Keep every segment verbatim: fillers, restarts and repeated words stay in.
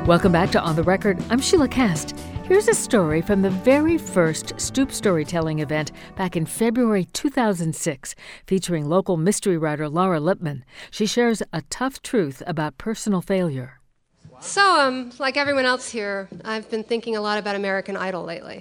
Welcome back to On the Record. I'm Sheila Cast. Here's a story from the very first Stoop Storytelling event back in February two thousand six, featuring local mystery writer Laura Lipman. She shares a tough truth about personal failure. So, um, like everyone else here, I've been thinking a lot about American Idol lately.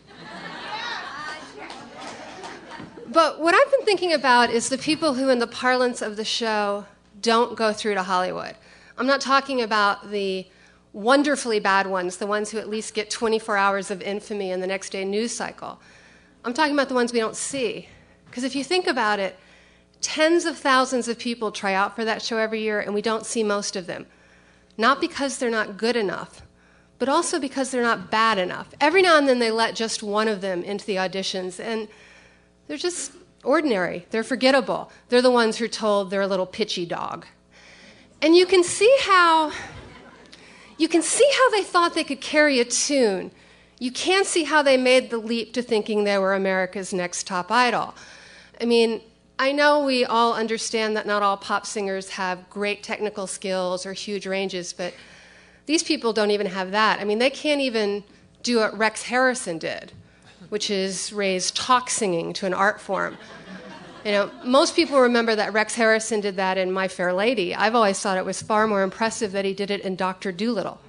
But what I've been thinking about is the people who, in the parlance of the show, don't go through to Hollywood. I'm not talking about the wonderfully bad ones, the ones who at least get twenty-four hours of infamy in the next day news cycle. I'm talking about the ones we don't see. Because if you think about it, tens of thousands of people try out for that show every year, and we don't see most of them. Not because they're not good enough, but also because they're not bad enough. Every now and then they let just one of them into the auditions, and they're just ordinary. They're forgettable. They're the ones who are told they're a little pitchy dog. And you can see how... You can see how they thought they could carry a tune. You can't see how they made the leap to thinking they were America's next top idol. I mean, I know we all understand that not all pop singers have great technical skills or huge ranges, but these people don't even have that. I mean, they can't even do what Rex Harrison did, which is raise talk singing to an art form. You know, most people remember that Rex Harrison did that in My Fair Lady. I've always thought it was far more impressive that he did it in Doctor Dolittle.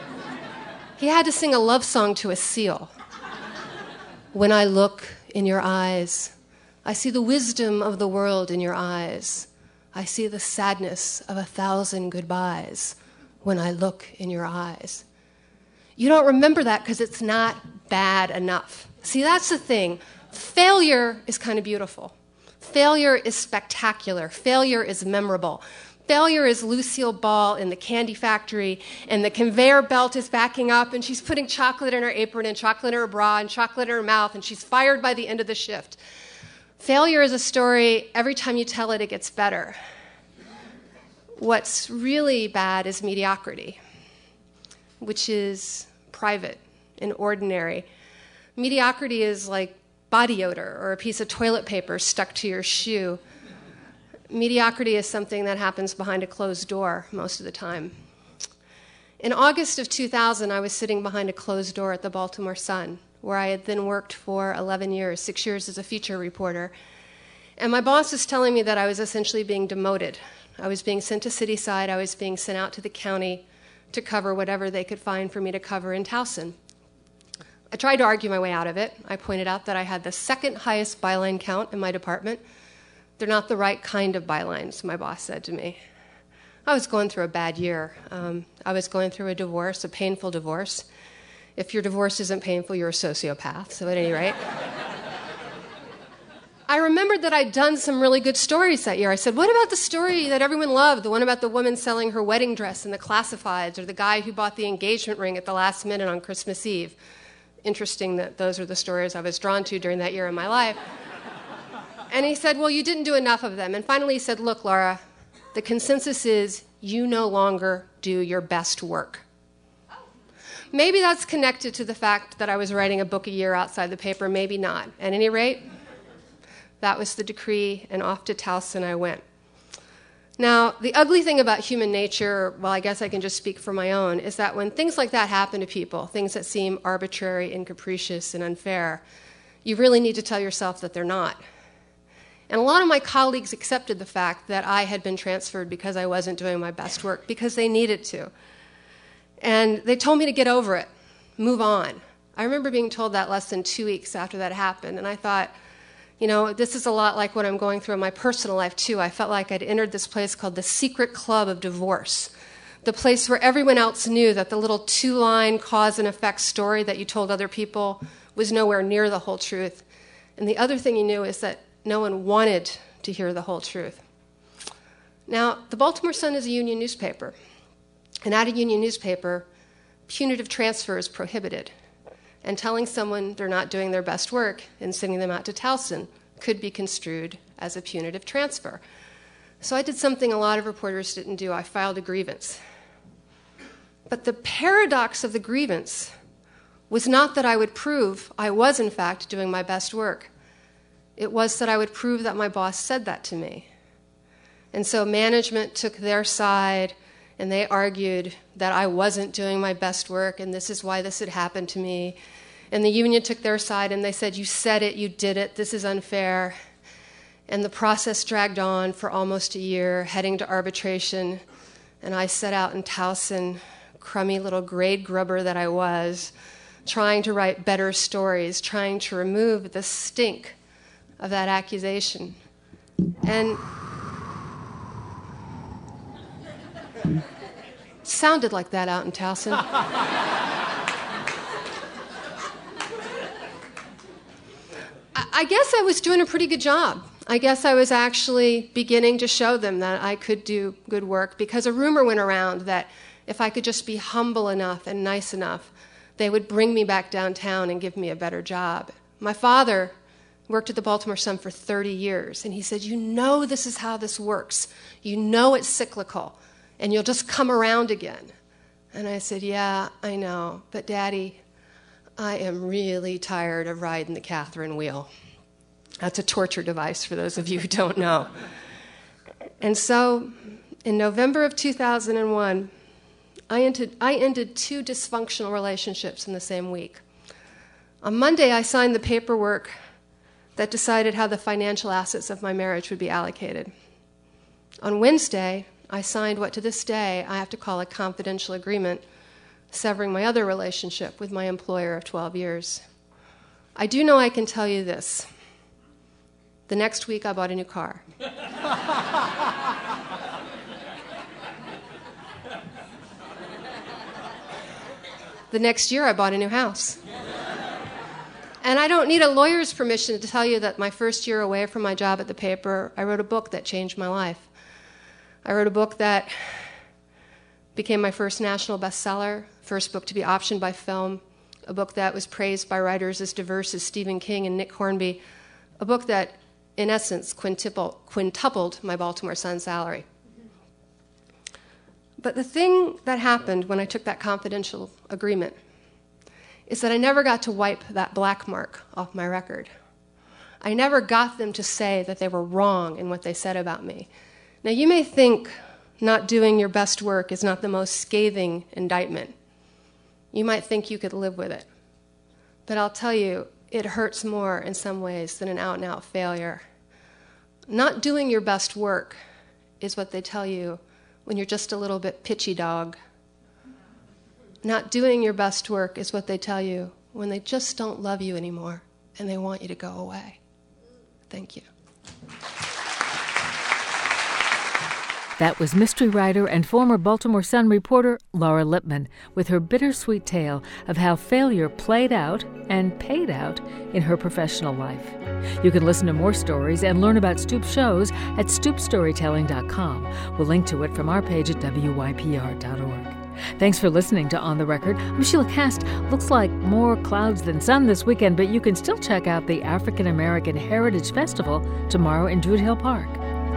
He had to sing a love song to a seal. When I look in your eyes, I see the wisdom of the world in your eyes. I see the sadness of a thousand goodbyes when I look in your eyes. You don't remember that because it's not bad enough. See, that's the thing. Failure is kind of beautiful. Failure is spectacular. Failure is memorable. Failure is Lucille Ball in the candy factory, and the conveyor belt is backing up, and she's putting chocolate in her apron and chocolate in her bra and chocolate in her mouth, and she's fired by the end of the shift. Failure is a story, every time you tell it, it gets better. What's really bad is mediocrity, which is private and ordinary. Mediocrity is like body odor or a piece of toilet paper stuck to your shoe. Mediocrity is something that happens behind a closed door most of the time. In August of two thousand, I was sitting behind a closed door at the Baltimore Sun, where I had then worked for eleven years, six years as a feature reporter. And my boss was telling me that I was essentially being demoted. I was being sent to Cityside. I was being sent out to the county to cover whatever they could find for me to cover in Towson. I tried to argue my way out of it. I pointed out that I had the second highest byline count in my department. They're not the right kind of bylines, my boss said to me. I was going through a bad year. Um, I was going through a divorce, a painful divorce. If your divorce isn't painful, you're a sociopath, so at any rate. I remembered that I'd done some really good stories that year. I said, what about the story that everyone loved, the one about the woman selling her wedding dress in the classifieds, or the guy who bought the engagement ring at the last minute on Christmas Eve? Interesting that those are the stories I was drawn to during that year in my life. And he said, well, you didn't do enough of them. And finally he said, look, Laura, the consensus is you no longer do your best work. Maybe that's connected to the fact that I was writing a book a year outside the paper, maybe not. At any rate, that was the decree, and off to Towson I went. Now, the ugly thing about human nature, well, I guess I can just speak for my own, is that when things like that happen to people, things that seem arbitrary and capricious and unfair, you really need to tell yourself that they're not. And a lot of my colleagues accepted the fact that I had been transferred because I wasn't doing my best work, because they needed to. And they told me to get over it, move on. I remember being told that less than two weeks after that happened, and I thought, you know, this is a lot like what I'm going through in my personal life, too. I felt like I'd entered this place called the secret club of divorce, the place where everyone else knew that the little two-line cause and effect story that you told other people was nowhere near the whole truth. And the other thing you knew is that no one wanted to hear the whole truth. Now, the Baltimore Sun is a union newspaper. And at a union newspaper, punitive transfer is prohibited. And telling someone they're not doing their best work and sending them out to Towson could be construed as a punitive transfer. So I did something a lot of reporters didn't do. I filed a grievance. But the paradox of the grievance was not that I would prove I was, in fact, doing my best work. It was that I would prove that my boss said that to me. And so management took their side, and they argued that I wasn't doing my best work, and this is why this had happened to me. And the union took their side, and they said, you said it, you did it, this is unfair. And the process dragged on for almost a year, heading to arbitration. And I set out in Towson, crummy little grade grubber that I was, trying to write better stories, trying to remove the stink of that accusation. And it sounded like that out in Towson. I guess I was doing a pretty good job. I guess I was actually beginning to show them that I could do good work, because a rumor went around that if I could just be humble enough and nice enough, they would bring me back downtown and give me a better job. My father worked at the Baltimore Sun for thirty years, and he said, you know this is how this works. You know it's cyclical, and you'll just come around again. And I said, yeah, I know, but Daddy, I am really tired of riding the Catherine wheel. That's a torture device for those of you who don't know. And so, in November of two thousand one, I ended, I ended two dysfunctional relationships in the same week. On Monday, I signed the paperwork that decided how the financial assets of my marriage would be allocated. On Wednesday, I signed what to this day I have to call a confidential agreement, severing my other relationship with my employer of twelve years. I do know I can tell you this. The next week, I bought a new car. The next year, I bought a new house. And I don't need a lawyer's permission to tell you that my first year away from my job at the paper, I wrote a book that changed my life. I wrote a book that became my first national bestseller, first book to be optioned by film, a book that was praised by writers as diverse as Stephen King and Nick Hornby, a book that, in essence, quintuple, quintupled my Baltimore Sun salary. But the thing that happened when I took that confidential agreement is that I never got to wipe that black mark off my record. I never got them to say that they were wrong in what they said about me. Now, you may think not doing your best work is not the most scathing indictment. You might think you could live with it. But I'll tell you, it hurts more in some ways than an out-and-out failure. Not doing your best work is what they tell you when you're just a little bit pitchy dog. Not doing your best work is what they tell you when they just don't love you anymore and they want you to go away. Thank you. That was mystery writer and former Baltimore Sun reporter Laura Lippman with her bittersweet tale of how failure played out and paid out in her professional life. You can listen to more stories and learn about Stoop shows at stoop storytelling dot com. We'll link to it from our page at W Y P R dot org. Thanks for listening to On the Record. I'm Sheila Kast. Looks like more clouds than sun this weekend, but you can still check out the African American Heritage Festival tomorrow in Druid Hill Park.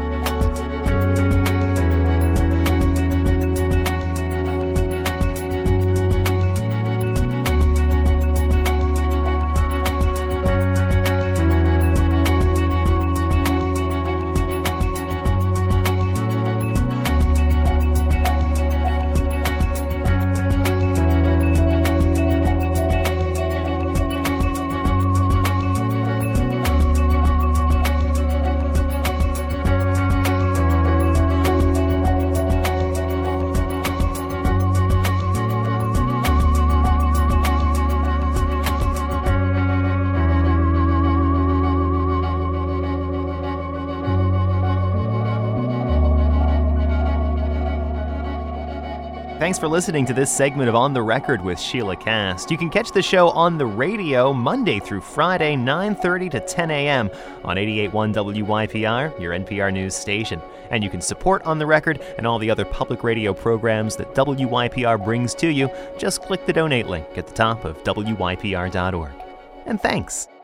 Thanks for listening to this segment of On the Record with Sheila Kast. You can catch the show on the radio Monday through Friday, nine thirty to ten a.m. on eighty-eight point one W Y P R, your N P R news station. And you can support On the Record and all the other public radio programs that W Y P R brings to you. Just click the donate link at the top of W Y P R dot org. And thanks.